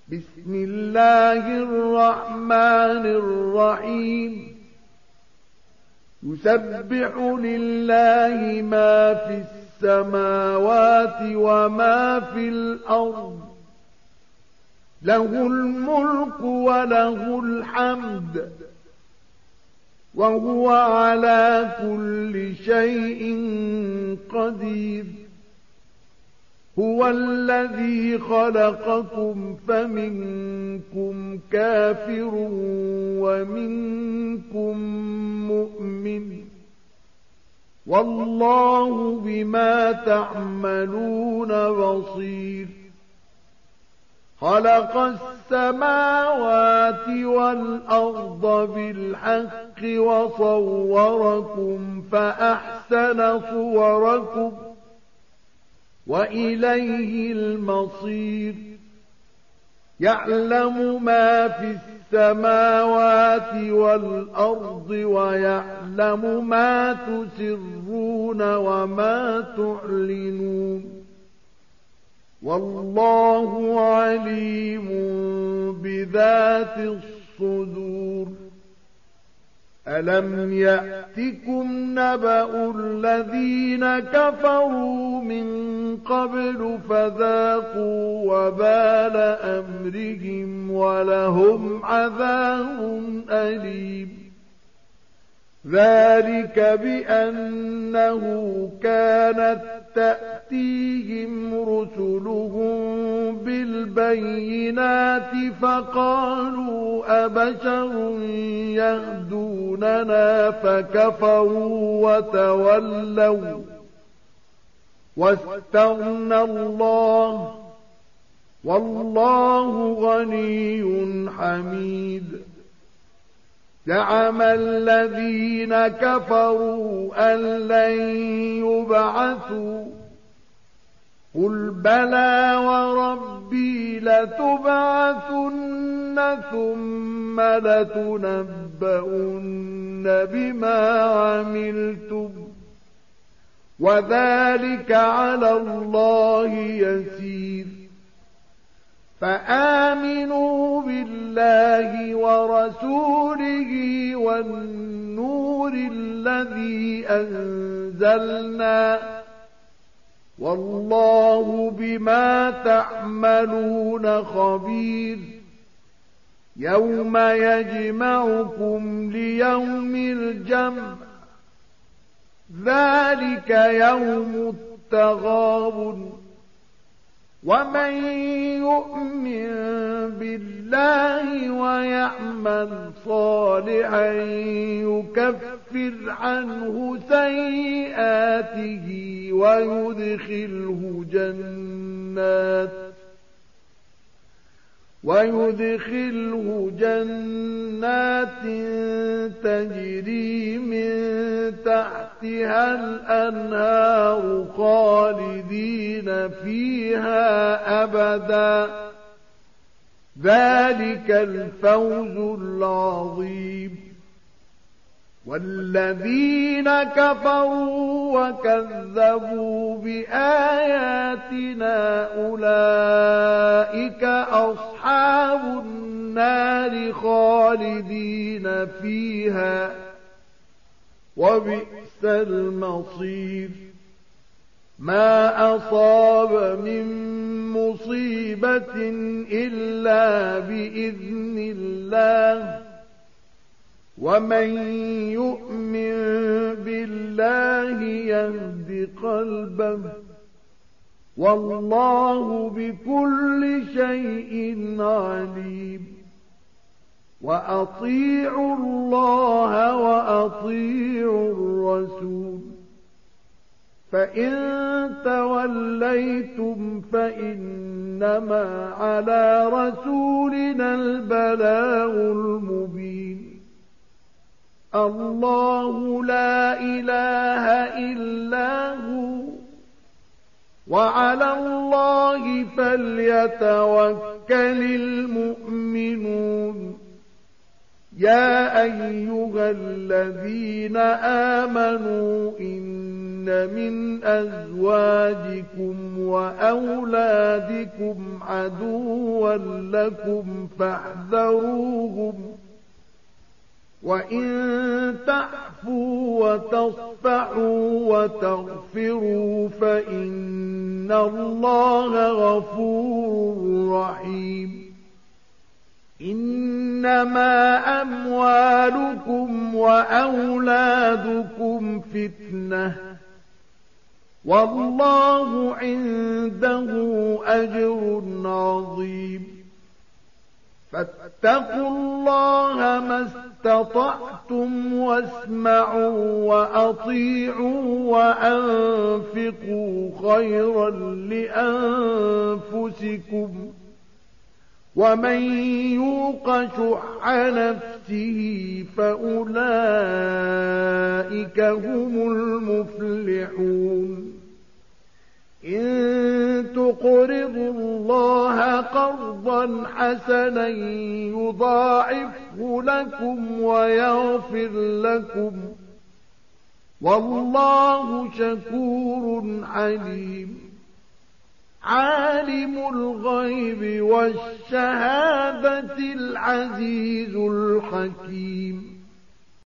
بسم الله الرحمن الرحيم يسبح لله ما في السماوات وما في الأرض له الملك وله الحمد وهو على كل شيء قدير هو الذي خلقكم فمنكم كافر ومنكم مؤمن والله بما تعملون بصير خلق السماوات والأرض بالحق وصوركم فأحسن صوركم وإليه المصير يعلم ما في السماوات والأرض ويعلم ما تسرون وما تعلنون والله عليم بذات الصدور ألم يأتكم نبأ الذين كفروا من قبل فذاقوا وبال أمرهم ولهم عذاب أليم ذلك بأنه كانت تأتيهم رسلهم بالبينات فقالوا أبشر يهدوننا فكفروا وتولوا واستغنى الله والله غني حميد زعم الذين كفروا أن لن يبعثوا قل بلى وربي لتبعثن ثم لتنبؤن بما عملتم وذلك على الله يسير فآمنوا بالله ورسوله والنور الذي أنزلنا والله بما تعملون خبير يوم يجمعكم ليوم الجمع ذلك يوم التغابن ومن يؤمن بالله ويعمل صالحا يكفر عنه سيئاته ويدخله جنات تجري من تحتها الأنهار خالدين فيها أبدا ذلك الفوز العظيم والذين كفروا وكذبوا بآياتنا أولئك أصحاب النار خالدين فيها وبئس المصير ما أصاب من مصيبة إلا بإذن الله ومن يؤمن بالله يهد قلبه والله بكل شيء عليم وأطيعوا الله وأطيعوا الرسول فإن توليتم فإنما على رسولنا البلاغ المبين الله لا إله إلا هو وعلى الله فليتوكل المؤمنون يا أيها الذين آمنوا إن من أزواجكم وأولادكم عدوا لكم فاحذروهم وإن تعفوا وتصفحوا وتغفروا فإن الله غفور رحيم إنما أموالكم وأولادكم فتنة والله عنده أجر عظيم فاتقوا الله ما استطعتم واسمعوا وأطيعوا وأنفقوا خيرا لأنفسكم ومن يوق شح نفسه فأولئك هم المفلحون إن تقرضوا الله قرضا حسنا يضاعفه لكم ويغفر لكم والله شكور عليم عالم الغيب والشهادة العزيز الحكيم